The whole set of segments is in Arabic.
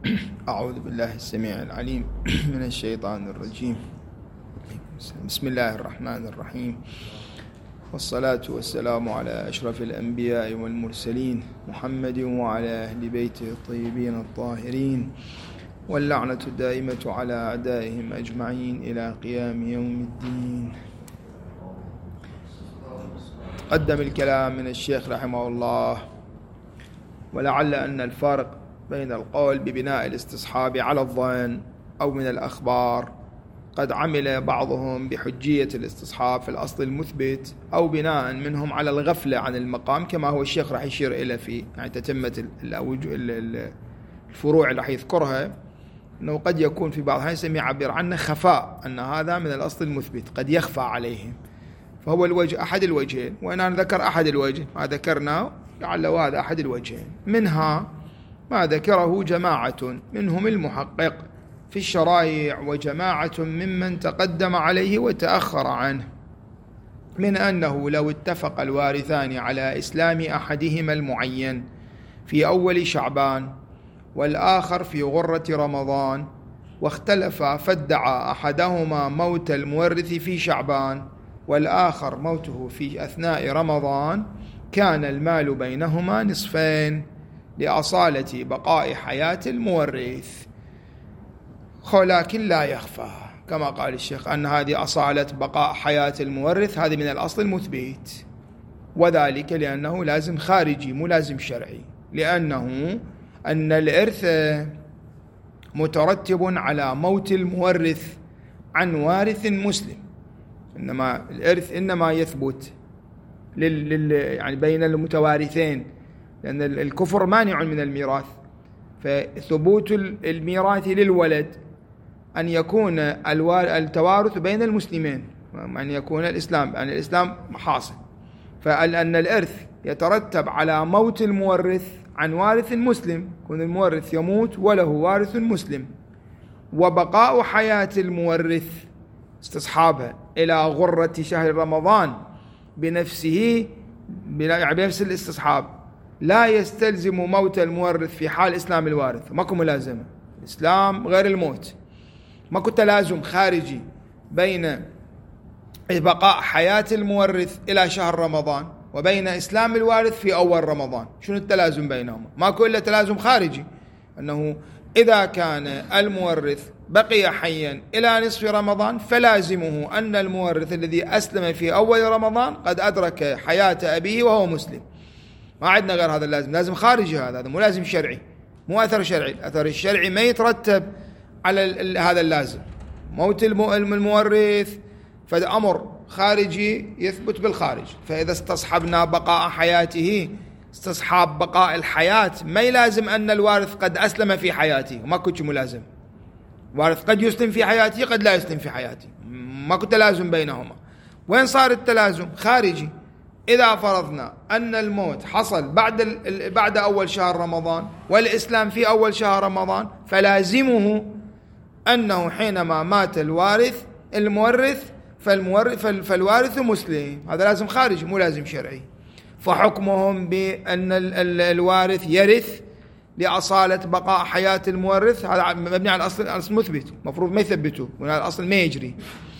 أعوذ بالله السميع العليم من الشيطان الرجيم. بسم الله الرحمن الرحيم، والصلاة والسلام على أشرف الأنبياء والمرسلين محمد وعلى أهل بيته الطيبين الطاهرين، واللعنة الدائمة على أعدائهم أجمعين إلى قيام يوم الدين. قدم الكلام من الشيخ رحمه الله، ولعل أن الفارق بين القول ببناء الاستصحاب على الظن أو من الأخبار قد عمل بعضهم بحجية الاستصحاب في الأصل المثبت، أو بناء منهم على الغفلة عن المقام، كما هو الشيخ راح يشير إلى في يعني تتمة الفروع اللي راح يذكرها، أنه قد يكون في بعض الأحيان يعبر عنه خفاء، أن هذا من الأصل المثبت قد يخفى عليهم، فهو الوجه أحد الوجهين، وإن أنا ذكر أحد الوجه ما ذكرناه لعله هذا أحد الوجهين. منها ما ذكره جماعة منهم المحقق في الشرائع، وجماعة ممن تقدم عليه وتأخر عنه، من أنه لو اتفق الوارثان على إسلام أحدهما المعين في أول شعبان والآخر في غرة رمضان، واختلفا فادعى أحدهما موت المورث في شعبان والآخر موته في أثناء رمضان، كان المال بينهما نصفين لأصالة بقاء حياة المورث، ولكن لا يخفى كما قال الشيخ أن هذه أصالة بقاء حياة المورث هذه من الأصل المثبت، وذلك لأنه لازم خارجي مو لازم شرعي، لأنه أن الإرث مترتب على موت المورث عن وارث مسلم، إنما الإرث إنما يثبت يعني بين المتوارثين، لأن الكفر مانع من الميراث، فثبوت الميراث للولد أن يكون التوارث بين المسلمين، أن يكون الإسلام يعني الإسلام حاصل، فأن الإرث يترتب على موت المورث عن وارث مسلم، يكون المورث يموت وله وارث مسلم، وبقاء حياة المورث استصحابها إلى غرة شهر رمضان بنفسه بنفس الاستصحاب لا يستلزم موت المورث في حال إسلام الوارث، ماكو ملازمة، الإسلام غير الموت، ماكو تلازم خارجي بين بقاء حياة المورث إلى شهر رمضان وبين إسلام الوارث في أول رمضان. شنو التلازم بينهما؟ ماكو إلا تلازم خارجي، أنه إذا كان المورث بقي حيا إلى نصف رمضان فلازمه أن المورث الذي أسلم في أول رمضان قد أدرك حياة أبيه وهو مسلم، ما عندنا غير هذا اللازم، لازم خارجي، هذا مو لازم شرعي، مو أثر شرعي، الأثر الشرعي ما يترتب على هذا اللازم، موت المورث فهذا أمر خارجي يثبت بالخارج، فإذا استصحبنا بقاء حياته استصحاب بقاء الحياة ما يلازم أن الوارث قد أسلم في حياته، ما كنت ملازم، الوارث قد يسلم في حياته قد لا يسلم في حياته، ما كنت لازم بينهما. وين صار التلازم؟ خارجي، إذا فرضنا أن الموت حصل بعد أول شهر رمضان والإسلام في أول شهر رمضان، فلازمه أنه حينما مات المورث فالوارث مسلم، هذا لازم خارجي مو لازم شرعي. فحكمهم بأن الوارث يرث لأصالة بقاء حياة المورث هذا مبني على الأصل المثبت، مفروض ما يثبتوه، وهذا الأصل ما يجري.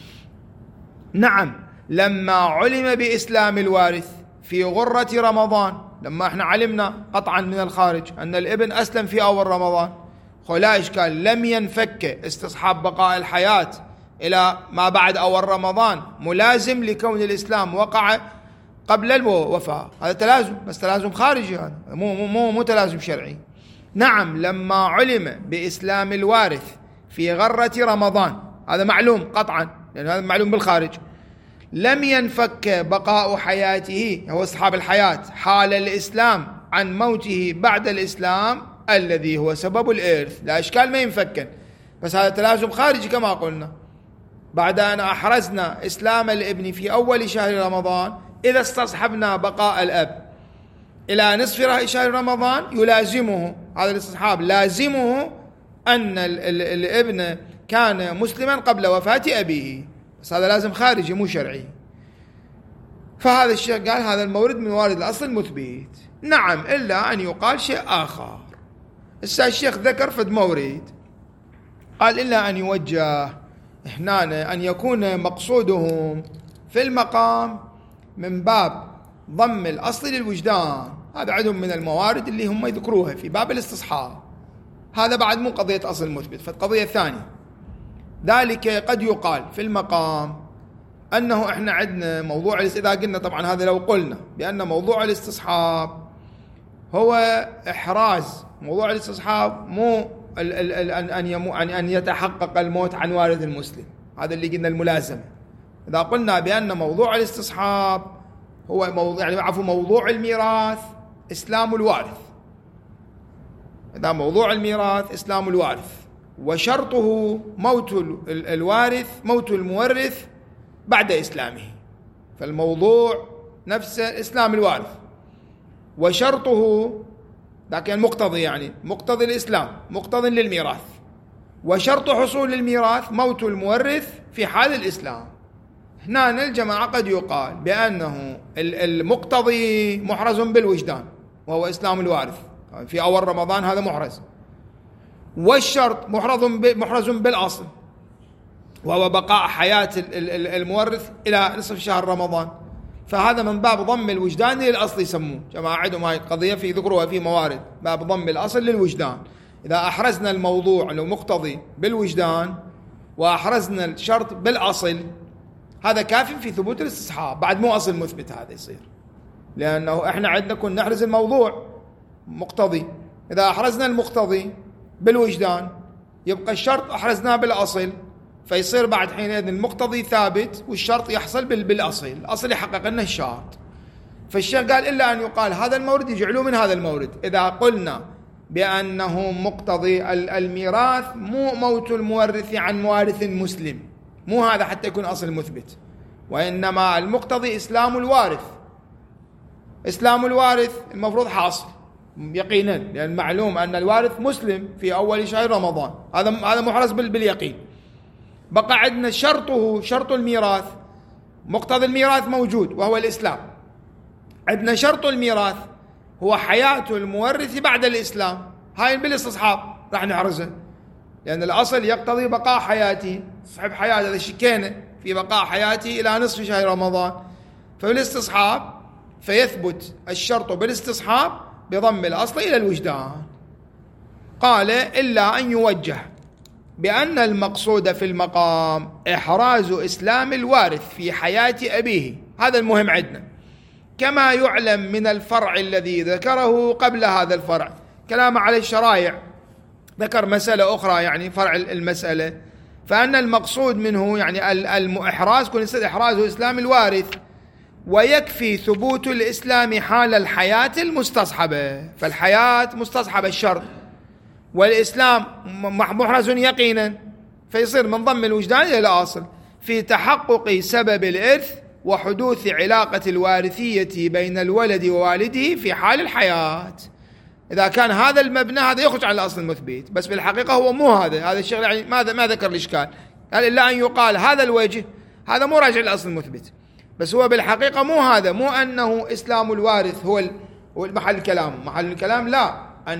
نعم، لما علم بإسلام الوارث في غرة رمضان، لما احنا علمنا قطعا من الخارج أن الابن أسلم في أول رمضان، لا إشكال، لم ينفك استصحاب بقاء الحياة إلى ما بعد أول رمضان ملازم لكون الإسلام وقع قبل الوفاة، هذا تلازم، بس تلازم خارجي، هذا مو تلازم شرعي. نعم، لما علم بإسلام الوارث في غرة رمضان، هذا معلوم قطعا لأن هذا معلوم بالخارج، لم ينفك بقاء حياته هو أصحاب الحياة حال الإسلام عن موته بعد الإسلام الذي هو سبب الإرث، لا إشكال ما ينفكن، بس هذا تلازم خارجي كما قلنا. بعد أن أحرزنا إسلام الابن في أول شهر رمضان، إذا استصحبنا بقاء الأب إلى نصف شهر رمضان يلازمه هذا الاستصحاب، لازمه أن الابن كان مسلما قبل وفاة أبيه، بس هذا لازم خارجي مو شرعي. فهذا الشيء قال هذا المورد من موارد الأصل المثبت. نعم، إلا أن يقال شيء آخر، الشيخ ذكر فد مورد، قال إلا أن يوجه هنا أن يكون مقصودهم في المقام من باب ضم الأصل للوجدان. هذا عندهم من الموارد اللي هم يذكروها في باب الاستصحاب. هذا بعد مو قضية أصل مثبت، فالقضية الثانية ذلك قد يقال في المقام أنه إحنا عندنا موضوع إذا قلنا طبعا هذا لو قلنا بأن موضوع الاستصحاب هو إحراز موضوع الاستصحاب مو أن يتحقق الموت عن وارث المسلم، هذا اللي قلنا الملازمة. إذا قلنا بأن موضوع الاستصحاب هو موضوع الميراث إسلام الوارث، إذا موضوع الميراث إسلام الوارث وشرطه موت الوارث موت المورث بعد إسلامه، فالموضوع نفسه إسلام الوارث وشرطه لكن مقتضي مقتضي الإسلام مقتضي للميراث، وشرط حصول الميراث موت المورث في حال الإسلام. هنا الجماعة قد يقال بأنه المقتضي محرز بالوجدان وهو إسلام الوارث في أول رمضان، هذا محرز، والشرط محرز بالأصل وهو بقاء حياة المورث إلى نصف شهر رمضان، فهذا من باب ضم الوجدان للأصل يسموه جماعة. عندهم هاي القضية في ذكروها في موارد باب ضم الأصل للوجدان. إذا أحرزنا الموضوع أنه مقتضي بالوجدان وأحرزنا الشرط بالأصل هذا كافي في ثبوت الاستصحاب، بعد مو أصل مثبت هذا يصير، لأنه إحنا عندنا كنا نحرز الموضوع مقتضي، إذا أحرزنا المقتضي بالوجدان يبقى الشرط أحرزناه بالأصل، فيصير بعد حينئذ المقتضي ثابت والشرط يحصل بالأصل، الأصل يحقق لنا الشرط. فالشيخ قال إلا أن يقال هذا المورد يجعلوه من هذا المورد. إذا قلنا بأنه مقتضي الميراث مو موت المورث عن وارث مسلم، مو هذا حتى يكون أصل مثبت، وإنما المقتضي إسلام الوارث. إسلام الوارث المفروض حاصل يقينا، لأن معلوم أن الوارث مسلم في أول شهر رمضان، هذا محرز باليقين. بقى عندنا شرط الميراث، مقتضى الميراث موجود وهو الإسلام، عندنا شرط الميراث هو حياة المورث بعد الإسلام، هاي بالاستصحاب راح نحرزه، لأن الأصل يقتضي بقاء حياته، صحب حياته هذا شكينا في بقاء حياته إلى نصف شهر رمضان، فبالاستصحاب فيثبت الشرط بالاستصحاب بضم الأصل إلى الوجدان. قال إلا أن يوجه بأن المقصود في المقام إحراز إسلام الوارث في حياة أبيه، هذا المهم عندنا، كما يعلم من الفرع الذي ذكره قبل هذا الفرع. كلام على الشرائع ذكر مسألة أخرى فرع المسألة، فأن المقصود منه الإحراز كن إحراز إسلام الوارث، ويكفي ثبوت الإسلام حال الحياة المستصحبة، فالحياة مستصحبة الشرط والإسلام محرز يقينا، فيصير من ضم الوجدان إلى الأصل في تحقق سبب الإرث وحدوث علاقة الوارثية بين الولد ووالده في حال الحياة. إذا كان هذا المبنى هذا يخرج عن الأصل المثبت، بس في الحقيقة هو مو هذا الشيء ما ذكر الإشكال، قال إلا أن يقال هذا الوجه هذا مو راجع للأصل المثبت، بس هو بالحقيقة مو هذا، مو أنه إسلام الوارث هو محل الكلام. محل الكلام لا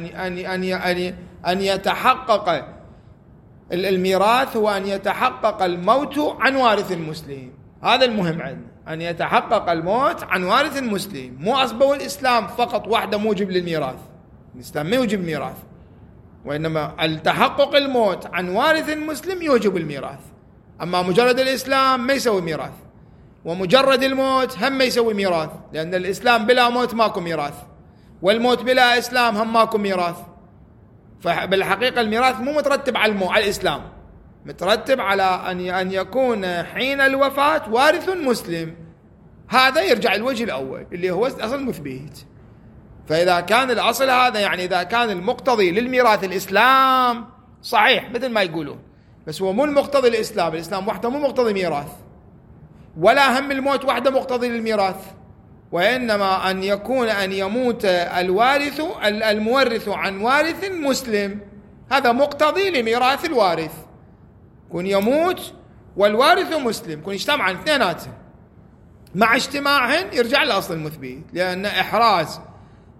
أن يتحقق الميراث هو أن يتحقق الموت عن وارث المسلم، هذا المهم عندنا، أن يتحقق الموت عن وارث مسلم، مو أصبه الإسلام فقط وحده موجب للميراث، الإسلام ما يوجب الميراث، وإنما التحقق الموت عن وارث مسلم يوجب الميراث. أما مجرد الإسلام ما يسوي ميراث، ومجرد الموت هم ما يسوي ميراث، لأن الإسلام بلا موت ماكو ميراث، والموت بلا إسلام هم ماكو ميراث. فبالحقيقة الميراث مو مترتب على الإسلام، مترتب على أن يكون حين الوفاة وارث مسلم، هذا يرجع الوجه الأول اللي هو أصل مثبت. فإذا كان الأصل هذا إذا كان المقتضي للميراث الإسلام صحيح مثل ما يقولون، بس هو مو المقتضي الإسلام وحده مو مقتضي ميراث، ولا هم الموت وحده مقتضي للميراث، وإنما أن يموت المورث عن وارث مسلم، هذا مقتضي لميراث الوارث، كن يموت والوارث مسلم، كن اجتمعا اثنيناتهم، مع اجتماعهن يرجع لأصل المثبت، لأن إحراز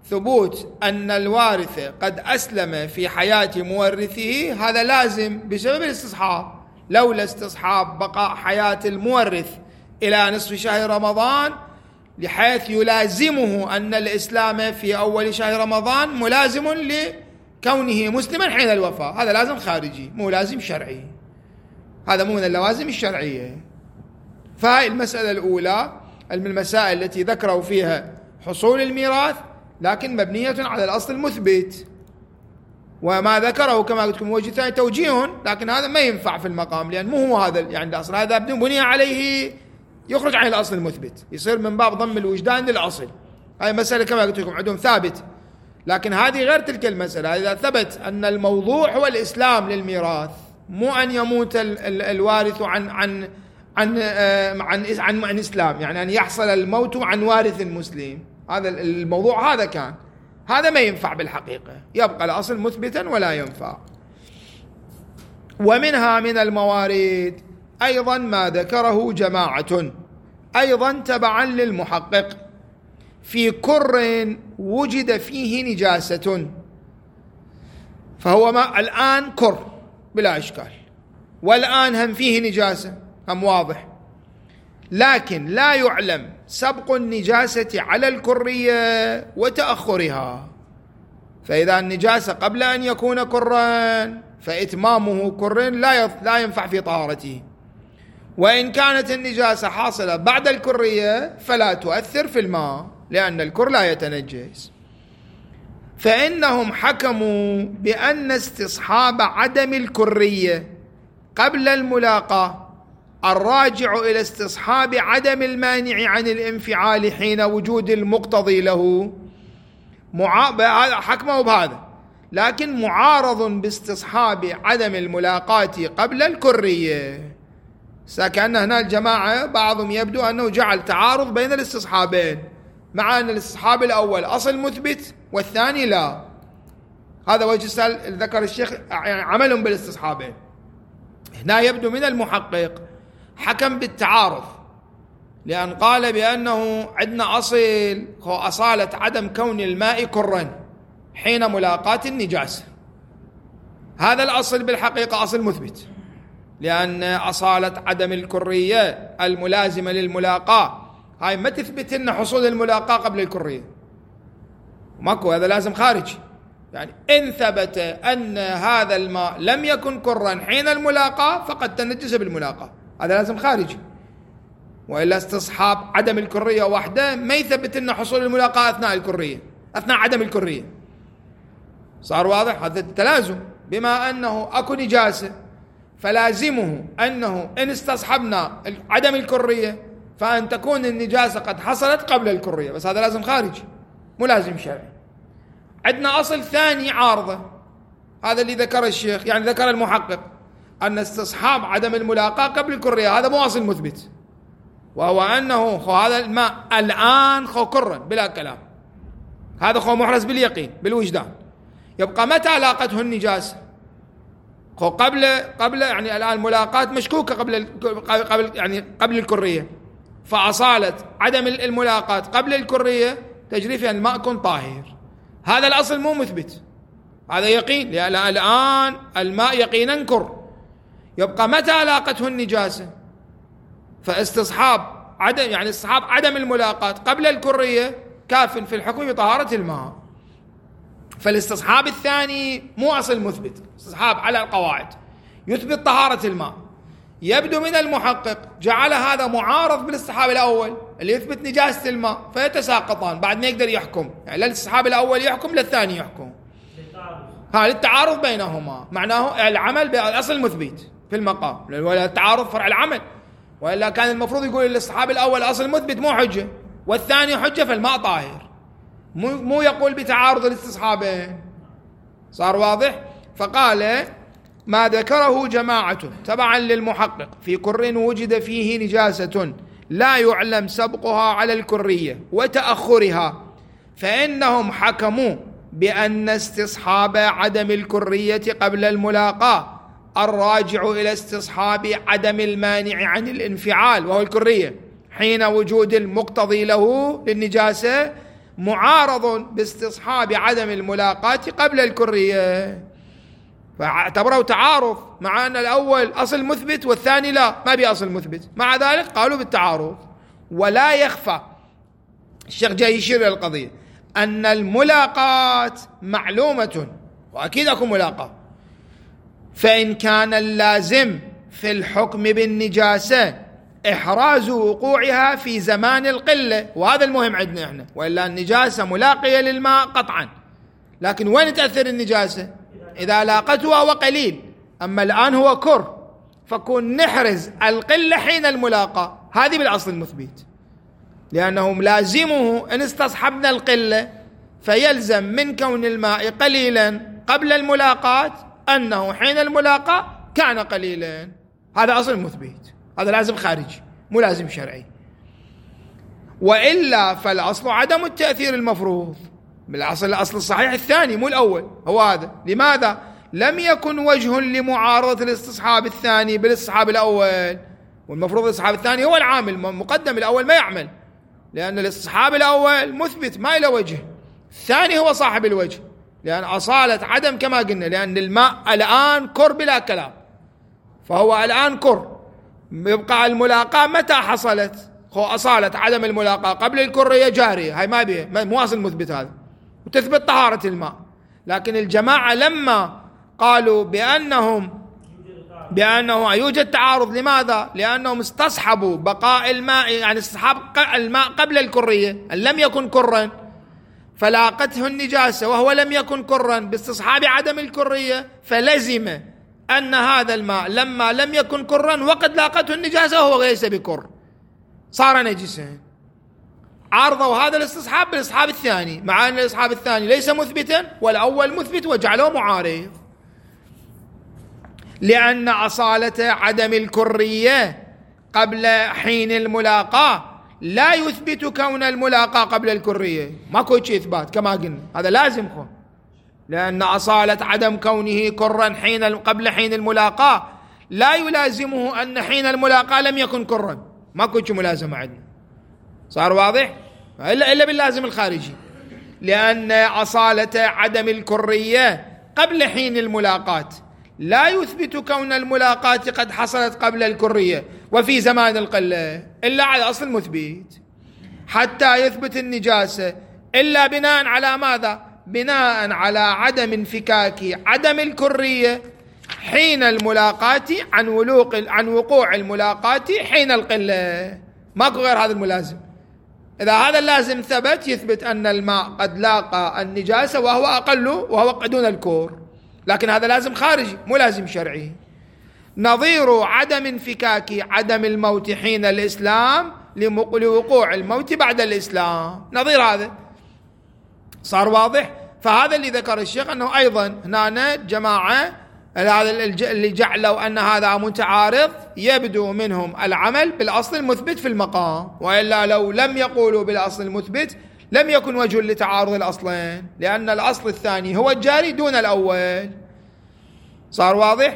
ثبوت أن الوارث قد أسلم في حياة مورثه هذا لازم بسبب الاستصحاب. لولا استصحاب بقاء حياة المورث إلى نصف شهر رمضان بحيث يلازمه أن الإسلام في أول شهر رمضان ملازم لكونه مسلما حين الوفاة، هذا لازم خارجي مو لازم شرعي، هذا مو من اللوازم الشرعية. فهي المسألة الأولى من المسائل التي ذكروا فيها حصول الميراث لكن مبنية على الأصل المثبت، وما ذكره كما قلت لكم وجه ثاني توجيه، لكن هذا ما ينفع في المقام لأن مو هو هذا يعني الأصل، هذا بني عليه يخرج عن الأصل المثبت، يصير من باب ضم الوجدان للأصل. هاي مسألة كما قلت لكم عندهم ثابت، لكن هذه غير تلك المسألة. إذا ثبت أن الموضوع هو الإسلام للميراث مو أن يموت الوارث عن إسلام، يعني أن يحصل الموت عن وارث مسلم، هذا الموضوع هذا كان، هذا ما ينفع بالحقيقة، يبقى الأصل مثبتا ولا ينفع. ومنها من الموارد أيضا ما ذكره جماعة أيضا تبعا للمحقق في كر وجد فيه نجاسة، فهو ما الآن كر بلا إشكال، والآن هم فيه نجاسة هم واضح، لكن لا يعلم سبق النجاسة على الكرية وتأخرها، فإذا النجاسة قبل أن يكون كرا فإتمامه كر لا ينفع في طهارته، وإن كانت النجاسة حاصلة بعد الكرية فلا تؤثر في الماء لأن الكر لا يتنجس. فإنهم حكموا بأن استصحاب عدم الكرية قبل الملاقاة الراجع إلى استصحاب عدم المانع عن الانفعال حين وجود المقتضي له، حكموا بهذا، لكن معارض باستصحاب عدم الملاقاة قبل الكرية. كأن هنا الجماعة بعضهم يبدو أنه جعل تعارض بين الاستصحابين، مع أن الاستصحاب الأول أصل مثبت والثاني لا. هذا وجه ذكر الشيخ يعني عملهم بالاستصحابين. هنا يبدو من المحقق حكم بالتعارض، لأن قال بأنه عندنا أصل هو أصالة عدم كون الماء كرا حين ملاقاة النجاسة، هذا الأصل بالحقيقة أصل مثبت، لأن أصالة عدم الكرية الملازمة للملاقاة هاي ما تثبت أن حصول الملاقاة قبل الكرية، ماكو، هذا لازم خارجي. يعني إن ثبت أن هذا الماء لم يكن كرا حين الملاقاة فقد تنجس بالملاقاة، هذا لازم خارجي، وإلا استصحاب عدم الكرية وحده ما يثبت أن حصول الملاقاة أثناء عدم الكرية. صار واضح هذا التلازم، بما أنه أكو نجاسة فلازمه أنه إن استصحبنا عدم الكرية فأن تكون النجاسة قد حصلت قبل الكرية، بس هذا لازم خارجي مو لازم شرعي. عندنا أصل ثاني عارضة، هذا اللي ذكر الشيخ يعني ذكر المحقق، أن استصحاب عدم الملاقاة قبل الكرية هذا مو أصل مثبت، وهو أنه هذا الماء الآن كرا بلا كلام، هذا محرز باليقين بالوجدان، يبقى متى لاقته النجاسة؟ قبل يعني الآن ملاقاة مشكوكة قبل الكرية، فأصالة عدم الملاقاة قبل الكرية تجري فيها الماء كن طاهر، هذا الأصل مو مثبت، هذا يقين، لأن الآن الماء يقينا كر، يبقى متى لاقته النجاسة؟ فاستصحاب عدم الملاقاة قبل الكرية كاف في الحكم بطهارة الماء. فالاستصحاب الثاني مو أصل مثبت، استصحاب على القواعد يثبت طهارة الماء. يبدو من المحقق جعل هذا معارض بالاستصحاب الأول اللي يثبت نجاسة الماء، فيتساقطان، بعد ما يقدر يحكم، يعني للاستصحاب الأول يحكم للثاني يحكم، للتعارض بينهما، معناه العمل بالأصل المثبت في المقام، ولا التعارض فرع العمل، وإلا كان المفروض يقول الاستصحاب الأول أصل مثبت مو حجة والثاني حجة فالماء طاهر، مو يقول بتعارض الاستصحابين. صار واضح؟ فقال ما ذكره جماعة تبعا للمحقق في كر وجد فيه نجاسة لا يعلم سبقها على الكرية وتأخرها، فإنهم حكموا بأن استصحاب عدم الكرية قبل الملاقاة الراجع إلى استصحاب عدم المانع عن الانفعال وهو الكرية حين وجود المقتضي له للنجاسة معارض باستصحاب عدم الملاقاة قبل الكرية، فاعتبروا تعارض، مع أن الأول أصل مثبت والثاني لا، ما بأصل مثبت، مع ذلك قالوا بالتعارض. ولا يخفى، الشيخ جاي يشير إلى القضية، أن الملاقاة معلومة، وأكيد أكون ملاقاة، فإن كان اللازم في الحكم بالنجاسة إحراز وقوعها في زمان القلة، وهذا المهم عندنا إحنا، وإلا النجاسة ملاقية للماء قطعا، لكن وين تأثر النجاسة؟ إذا لاقته وهو قليل، أما الآن هو كر، فكون نحرز القلة حين الملاقاة، هذه بالأصل المثبت، لأنه لازمه إن استصحبنا القلة فيلزم من كون الماء قليلا قبل الملاقاة أنه حين الملاقاة كان قليلا، هذا أصل مثبت، هذا لازم خارجي مو لازم شرعي. وإلا فالأصل عدم التأثير المفروض، بالأصل الأصل الصحيح الثاني مو الأول، هو هذا. لماذا؟ لم يكن وجه لمعارضة الاستصحاب الثاني بالاستصحاب الأول، والمفروض الاستصحاب الثاني هو العامل مقدم، الأول ما يعمل، لأن الاستصحاب الأول مثبت ما إلى وجه، الثاني هو صاحب الوجه، لأن أصالة عدم كما قلنا، لأن الماء الآن كر بلا كلام، فهو الآن كر، يبقى الملاقاة متى حصلت؟ هو أصالة عدم الملاقاة قبل الكرية جارية، هاي ما بيه مو أصل مثبت هذا، وتثبت طهارة الماء. لكن الجماعة لما قالوا بأنه يوجد تعارض، لماذا؟ لأنهم استصحبوا بقاء الماء، يعني استصحاب الماء قبل الكرية أن لم يكن كرا، فلاقته النجاسة وهو لم يكن كرا باستصحاب عدم الكرية، فلزم أن هذا الماء لما لم يكن كرا وقد لاقته النجاسة وهو ليس بكر صار نجسا. عارضوا هذا الاستصحاب بالاستصحاب الثاني، مع أن الاستصحاب الثاني ليس مثبتا والأول مثبت، وجعله معارض، لأن أصالة عدم الكرية قبل حين الملاقاة لا يثبت كون الملاقاة قبل الكرية، ماكو شيء إثبات كما قلنا، هذا لازم خو، لأن أصالة عدم كونه كرا قبل حين الملاقاة لا يلازمه أن حين الملاقاة لم يكن كرا، ماكو شيء ملازمة عندنا، صار واضح؟ إلا باللازم الخارجي، لأن أصالة عدم الكرية قبل حين الملاقاة لا يثبت كون الملاقاة قد حصلت قبل الكرية وفي زمان القلة إلا على أصل مثبت، حتى يثبت النجاسة إلا بناء على ماذا؟ بناء على عدم انفكاك عدم الكرية حين الملاقاة عن وقوع الملاقاة حين القلة، ماكو غير هذا الملازم. إذا هذا اللازم ثبت يثبت أن الماء قد لاقى النجاسة وهو أقل وهو دون الكور، لكن هذا لازم خارجي مو لازم شرعي. نظير عدم انفكاك عدم الموت حين الإسلام لوقوع الموت بعد الإسلام، نظير هذا، صار واضح؟ فهذا اللي ذكر الشيخ، أنه أيضا هنا جماعة هذا اللي جعلوا أن هذا متعارض يبدو منهم العمل بالأصل المثبت في المقام، وإلا لو لم يقولوا بالأصل المثبت لم يكن وجه لتعارض الأصلين، لأن الأصل الثاني هو الجاري دون الأول، صار واضح؟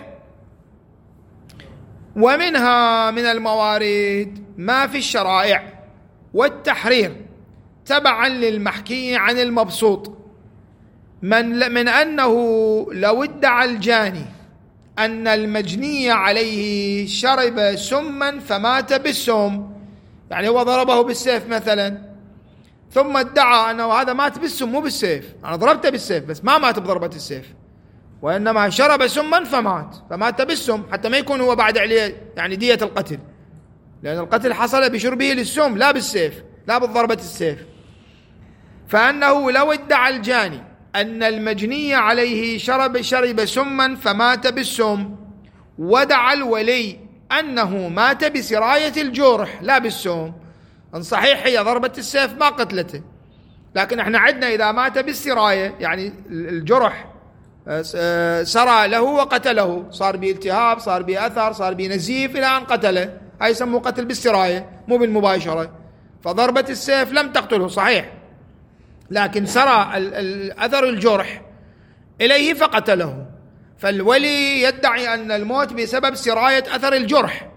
ومنها من الموارد ما في الشرائع والتحرير تبعا للمحكي عن المبسوط، من أنه لو ادعى الجاني أن المجني عليه شرب سما فمات بالسم، يعني هو ضربه بالسيف مثلا، ثم ادعى أنه هذا مات بالسم مو بالسيف، أنا ضربته بالسيف بس ما مات بضربة السيف، وإنما شرب سما فمات بالسم، حتى ما يكون هو بعد عليه يعني دية القتل، لأن القتل حصل بشربه للسم لا بالسيف لا بالضربة السيف. فأنه لو ادعى الجاني أن المجني عليه شرب سما فمات بالسم، ودعا الولي أنه مات بسراية الجرح لا بالسم، إن صحيح هي ضربة السيف ما قتلته، لكن احنا عندنا إذا مات بالسراية يعني الجرح سرى له وقتله، صار به التهاب، صار به أثر، صار به نزيف إلى أن قتله، هاي يسموه قتل بالسراية مو بالمباشرة. فضربة السيف لم تقتله صحيح، لكن سرى أثر الجرح إليه فقتله، فالولي يدعي أن الموت بسبب سراية أثر الجرح،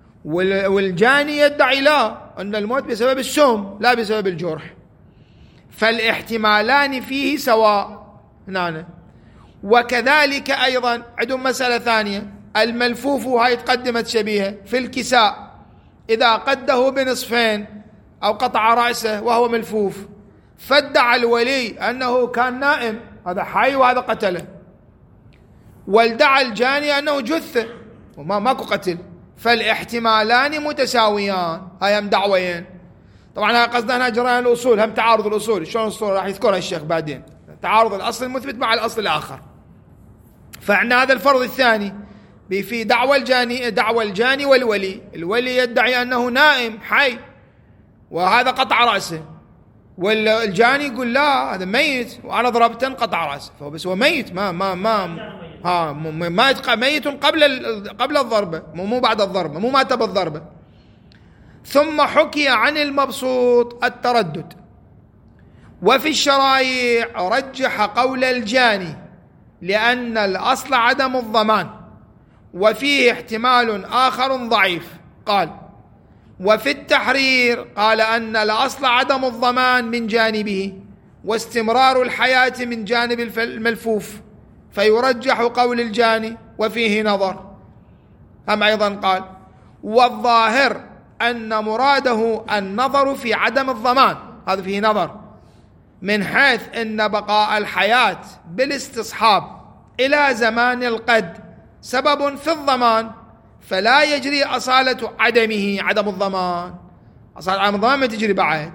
والجاني يدعي لا، أن الموت بسبب السم لا بسبب الجرح. فالاحتمالان فيه سواء هنا. وكذلك أيضا عندهم مسألة ثانية، الملفوف، هاي تقدمت شبيهة في الكساء، إذا قده بنصفين أو قطع رأسه وهو ملفوف، فادعى الولي أنه كان نائم، هذا حي وهذا قتله، وادعى الجاني أنه جثة وما ماكو قتل، فالاحتمالان متساويان. هاي هم دعوين. طبعا قصدنا هنا جريان الأصول، هم تعارض الأصول، شلون الأصول راح يذكرها الشيخ بعدين، تعارض الأصل المثبت مع الأصل الآخر. فعندنا هذا الفرض الثاني في دعوى الجاني والولي. الولي يدعي أنه نائم حي وهذا قطع رأسه، والجاني يقول لا هذا ميت وأنا ضربته قطع رأسه، فبس هو ميت، ما يتقى ميت قبل الضربة، مو بعد الضربة، مو مات بالضربة. ثم حكي عن المبسوط التردد. وفي الشرايع رجح قول الجاني لأن الأصل عدم الضمان، وفيه احتمال آخر ضعيف، قال. وفي التحرير قال أن الأصل عدم الضمان من جانبه واستمرار الحياة من جانب الملفوف، فيرجح قول الجاني وفيه نظر. هم أيضا قال: والظاهر أن مراده النظر في عدم الضمان، هذا فيه نظر، من حيث أن بقاء الحياة بالاستصحاب إلى زمان القد سبب في الضمان، فلا يجري أصالة عدمه عدم الضمان، أصالة عدم الضمان ما تجري بعد،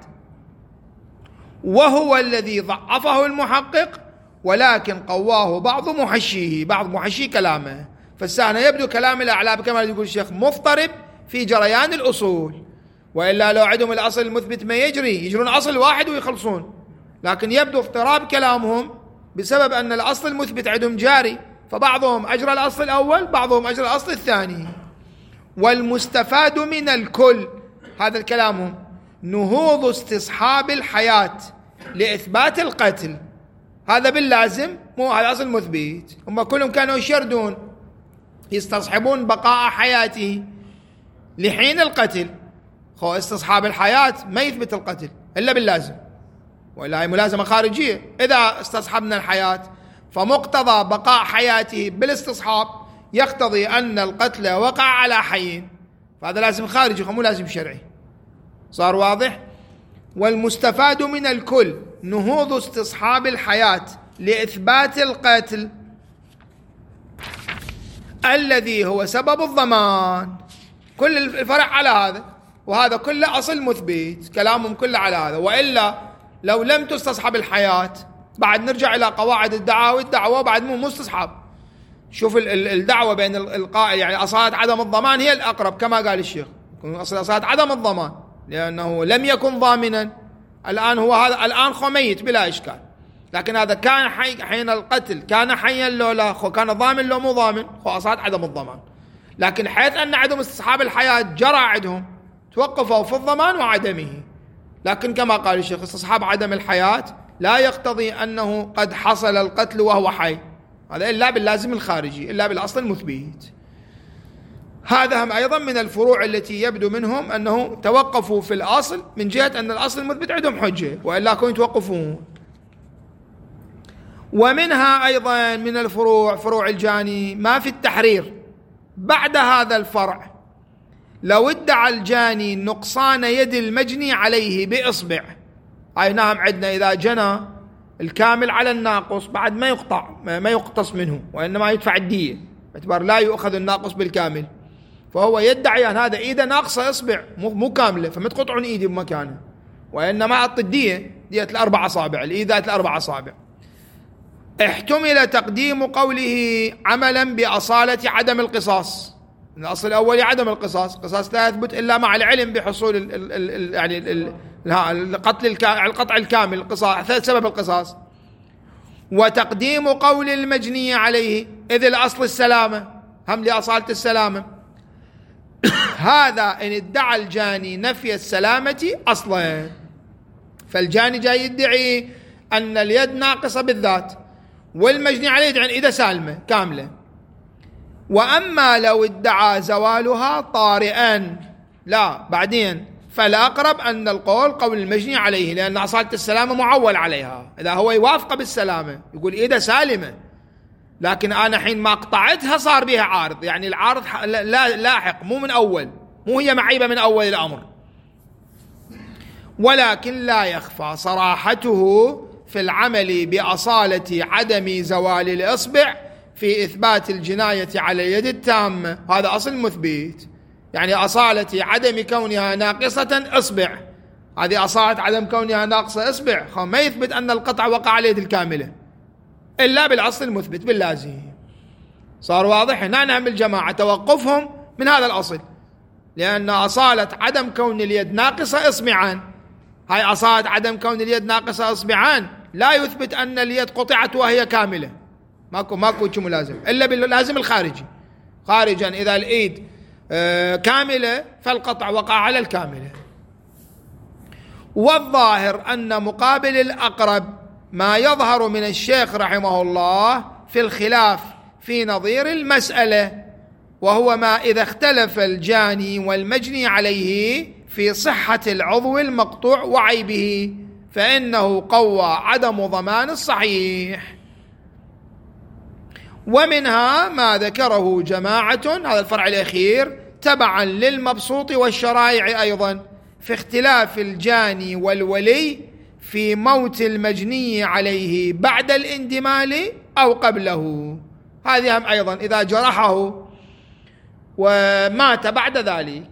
وهو الذي ضعفه المحقق، ولكن قواه بعض محشي كلامه. فالسانة يبدو كلام الأعلام كما يقول الشيخ مضطرب في جريان الأصول، وإلا لو عندهم الأصل المثبت ما يجرون أصل واحد ويخلصون، لكن يبدو اضطراب كلامهم بسبب أن الأصل المثبت عندهم جاري، فبعضهم أجرى الأصل الأول، بعضهم أجرى الأصل الثاني. والمستفاد من الكل، هذا الكلام، نهوض استصحاب الحياة لإثبات القتل، هذا باللازم، مو هذا أصل مثبت. هم كلهم كانوا يشردون يستصحبون بقاء حياته لحين القتل، استصحاب الحياة ما يثبت القتل إلا باللازم، وإلا هي ملازمة خارجية. إذا استصحبنا الحياة فمقتضى بقاء حياته بالاستصحاب يقتضي أن القتل وقع على حي، فهذا لازم خارجي مو لازم شرعي. صار واضح؟ والمستفاد من الكل نهوض استصحاب الحياة لإثبات القتل الذي هو سبب الضمان. كل الفرع على هذا، وهذا كله أصل مثبت، كلامهم كله على هذا. وإلا لو لم تستصحب الحياة بعد نرجع إلى قواعد الدعوة بعد مو مستصحب. شوف الدعوة بين القائل، يعني أصالة عدم الضمان هي الأقرب كما قال الشيخ، أصالة عدم الضمان لأنه لم يكن ضامنا. الآن هو هذا الآن ميت بلا إشكال، لكن هذا كان حين القتل كان حيا لو لا، كان ضامن لو مو ضامن، أصالة عدم الضمان. لكن حيث أن عدم استصحاب الحياة جرى عندهم، توقفوا في الضمان وعدمه. لكن كما قال الشيخ استصحاب عدم الحياة لا يقتضي أنه قد حصل القتل وهو حي، هذا إلا باللازم الخارجي، إلا بالأصل المثبت. هذا هم أيضا من الفروع التي يبدو منهم أنه توقفوا في الأصل من جهة أن الأصل المثبت عندهم حجة، وإلا كنت توقفون. ومنها أيضا من الفروع فروع الجاني ما في التحرير بعد هذا الفرع: لو ادعى الجاني نقصان يد المجني عليه بإصبع، أي نعم عندنا إذا جنى الكامل على الناقص بعد ما يقتص منه، وإنما يدفع الدية باعتبار لا يؤخذ الناقص بالكامل. فهو يدعي أن هذا إيده ناقصة إصبع مو كاملة، فما تقطعون إيدي بمكانه، وإنما أعطي الدية، دية الأربع أصابع، الإيدات الأربع أصابع. احتمل تقديم قوله عملا بأصالة عدم القصاص، الأصل الأول عدم القصاص لا يثبت إلا مع العلم بحصول القطع الكامل، القصاص سبب القصاص. وتقديم قول المجني عليه إذ الأصل السلامة، هم لأصالة السلامة. هذا إن ادعى الجاني نفي السلامة أصلا، فالجاني جاي يدعي أن اليد ناقصة بالذات، والمجني عليه يدعي أن إذا سالمة كاملة. وأما لو ادعى زوالها طارئا، لا بعدين، فالأقرب أن القول قول المجني عليه، لأن أصالة السلامة معول عليها. إذا هو يوافق بالسلامة يقول إيده سالمة، لكن أنا حين ما قطعتها صار بها عارض، يعني العارض لاحق مو من أول، مو هي معيبة من أول الأمر. ولكن لا يخفى صراحته في العمل بأصالة عدم زوال الإصبع في إثبات الجناية على اليد التامة. هذا أصل مثبت، يعني أصالة عدم كونها ناقصة إصبع، هذه أصالة عدم كونها ناقصة إصبع، ما يثبت أن القطع وقع على اليد الكاملة إلا بالأصل المثبت باللازم. صار واضح؟ هنا نعم الجماعة توقفهم من هذا الأصل، لأن أصالة عدم كون اليد ناقصة إصبعان، هاي أصالة عدم كون اليد ناقصة إصبعان لا يثبت أن اليد قطعت وهي كاملة، ماكو شيء ملازم إلا باللازم الخارجي. خارجا إذا الإيد كاملة فالقطع وقع على الكاملة. والظاهر أن مقابل الأقرب ما يظهر من الشيخ رحمه الله في الخلاف في نظير المسألة، وهو ما إذا اختلف الجاني والمجني عليه في صحة العضو المقطوع وعيبه فإنه قوى عدم ضمان الصحيح. ومنها ما ذكره جماعة، هذا الفرع الأخير تبعا للمبسوط والشرائع أيضا، في اختلاف الجاني والولي في موت المجني عليه بعد الاندمال أو قبله. هذه هم أيضا إذا جرحه ومات بعد ذلك،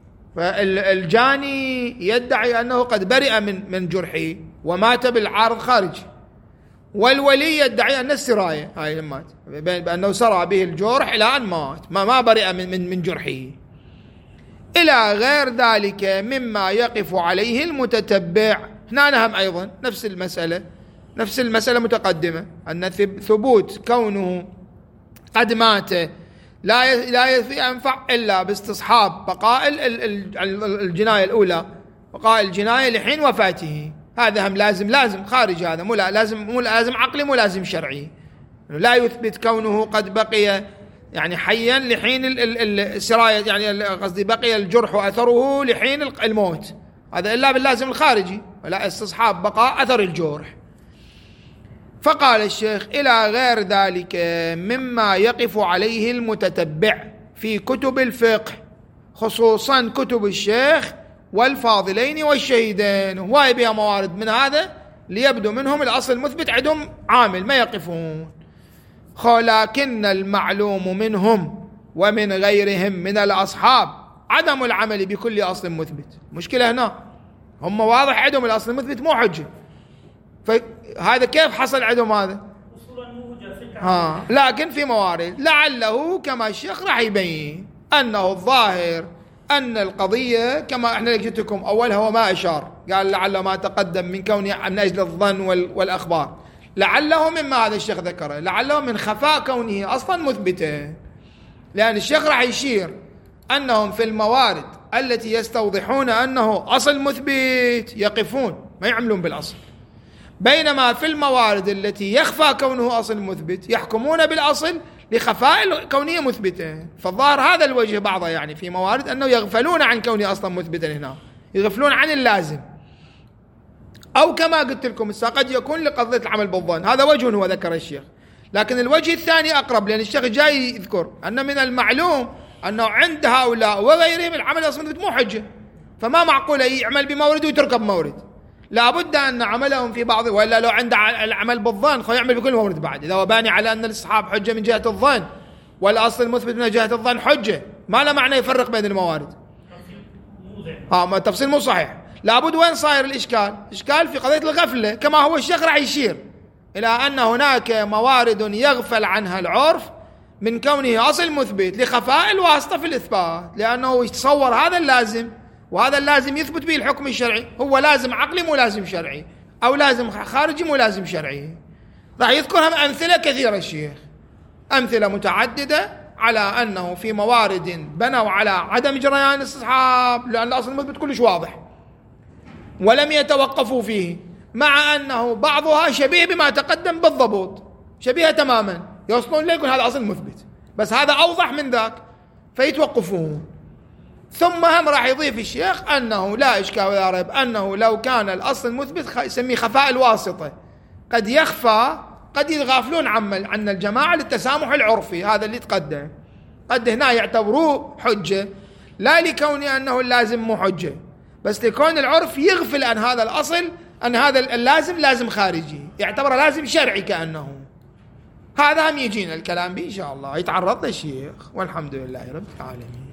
فالجاني يدعي أنه قد برئ من جرحه ومات بالعارض خارجي، والولي يدعي أن السراية هاي مات بأنه سرى به الجرح إلى أن مات، ما برئ من جرحه، إلى غير ذلك مما يقف عليه المتتبع. هنا نهم أيضا نفس المسألة متقدمة، أن ثبوت كونه قد مات لا ينفع إلا باستصحاب بقاء الجناية الأولى، بقاء الجناية لحين وفاته. هذا هم لازم خارج، هذا مو لازم عقلي مو لازم شرعي، لا يثبت كونه قد بقي يعني حيا لحين السراية، يعني قصدي بقي الجرح وأثره لحين الموت، هذا إلا باللازم الخارجي، ولا استصحاب بقاء أثر الجرح. فقال الشيخ إلى غير ذلك مما يقف عليه المتتبع في كتب الفقه، خصوصا كتب الشيخ والفاضلين والشهيدين، هواي بها موارد من هذا ليبدو منهم الأصل المثبت عندهم عامل ما يقفون. لكن المعلوم منهم ومن غيرهم من الأصحاب عدم العمل بكل أصل مثبت. مشكلة هنا هم واضح عندهم الأصل المثبت مو حجة، فهذا كيف حصل عندهم هذا؟ لكن في موارد لعله كما الشيخ راح يبين أنه الظاهر أن القضية كما احنا لقيتكم أولها هو ما أشار، قال لعله ما تقدم من كونه من أجل الظن والأخبار، لعله مما هذا الشيخ ذكره، لعله من خفاء كونه أصلا مثبته، لأن الشيخ راح يشير أنهم في الموارد التي يستوضحون أنه أصل مثبت يقفون ما يعملون بالأصل، بينما في الموارد التي يخفى كونه أصل مثبت يحكمون بالأصل لخفاء كونه مثبتا. فالظاهر هذا الوجه بعضه، يعني في موارد أنه يغفلون عن كونه أصلا مثبتا، هنا يغفلون عن اللازم، أو كما قلت لكم قد يكون لقضية العمل بالظن، هذا وجه هو ذكر الشيخ. لكن الوجه الثاني أقرب، لأن الشيخ جاي يذكر أن من المعلوم أنه عند هؤلاء وغيرهم العمل أصلا مثبت مو حجة، فما معقول يعمل بمورد ويتركب بمورد، لابد أن عملهم في بعض، وإلا لو عنده العمل بالظن يعمل بكل مورد بعد، إذا هو باني على أن الإصحاب حجة من جهة الظن والأصل المثبت من جهة الظن حجة، ما له معنى يفرق بين الموارد. تفصيل مو صحيح. لابد وين صاير الإشكال؟ إشكال في قضية الغفلة، كما هو الشيخ راح يشير إلى أن هناك موارد يغفل عنها العرف من كونه أصل مثبت لخفاء الواسطة في الإثبات، لأنه يتصور هذا اللازم، وهذا اللازم يثبت به الحكم الشرعي، هو لازم عقلي مو لازم شرعي، أو لازم خارجي مو لازم شرعي. راح يذكرهم أمثلة كثيرة الشيخ، أمثلة متعددة على أنه في موارد بنوا على عدم جريان الاستصحاب لأن الأصل المثبت كلش واضح ولم يتوقفوا فيه، مع أنه بعضها شبيه بما تقدم بالضبط، شبيه تماما، يوصلون ليكون هذا أصل مثبت، بس هذا أوضح من ذاك فيتوقفون. ثم هم راح يضيف الشيخ أنه لا إشكال ولا ريب أنه لو كان الأصل المثبت يسميه خفاء الواسطة، قد يخفى، قد يغافلون عن الجماعة للتسامح العرفي، هذا اللي تقدم، قد هنا يعتبروه حجة لا لكون أنه اللازم مو حجة، بس لكون العرف يغفل عن هذا الأصل، أن هذا اللازم لازم خارجي، يعتبره لازم شرعي كأنه. هذا هم يجينا الكلام به إن شاء الله، يتعرض للشيخ، والحمد لله رب العالمين.